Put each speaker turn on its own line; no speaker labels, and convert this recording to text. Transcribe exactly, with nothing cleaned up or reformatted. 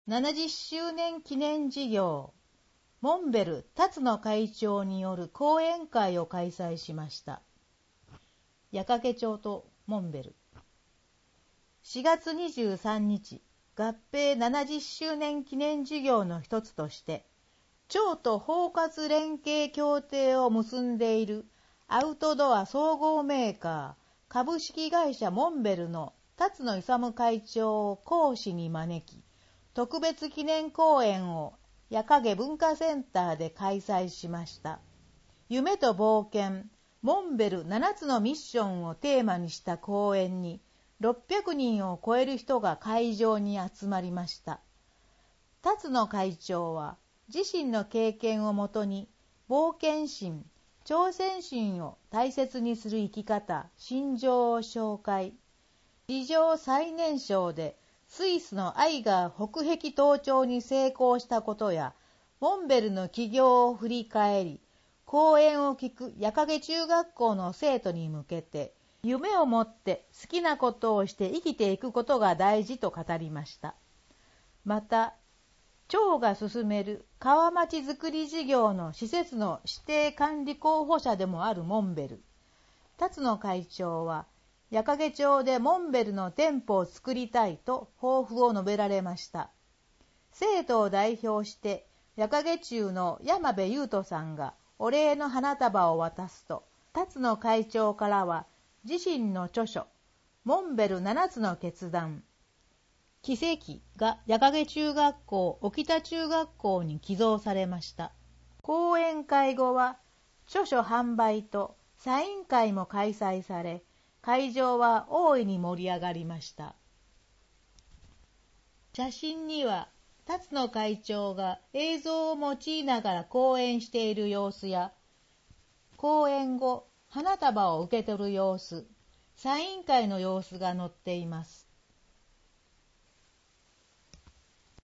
ななじゅっしゅうねん記念事業、モンベル辰野会長による講演会を開催しました。矢掛町とモンベル。しがつにじゅうさんにち、合併ななじゅっしゅうねん記念事業の一つとして、町と包括連携協定を結んでいるアウトドア総合メーカー株式会社モンベルの辰野勇会長を講師に招き、特別記念講演を矢掛文化センターで開催しました。夢と冒険、モンベルななつのミッションをテーマにした講演にろっぴゃくにんを超える人が会場に集まりました。辰野会長は自身の経験をもとに冒険心、挑戦心を大切にする生き方、心情を紹介。史上最年少でスイスのアイガー北壁登頂に成功したことや、モンベルの起業を振り返り、講演を聞く矢掛中学校の生徒に向けて、夢を持って好きなことをして生きていくことが大事と語りました。また、町が進める川町づくり事業の施設の指定管理候補者でもあるモンベル。辰野会長は、矢掛町でモンベルの店舗を作りたいと抱負を述べられました。生徒を代表して矢掛中の山部優斗さんがお礼の花束を渡すと、辰野会長からは自身の著書モンベルななつの決断、奇跡が矢掛中学校沖田中学校に寄贈されました。講演会後は著書販売とサイン会も開催され、会場は大いに盛り上がりました。写真には辰野会長が映像を用いながら講演している様子や、講演後花束を受け取る様子、サイン会の様子が載っています。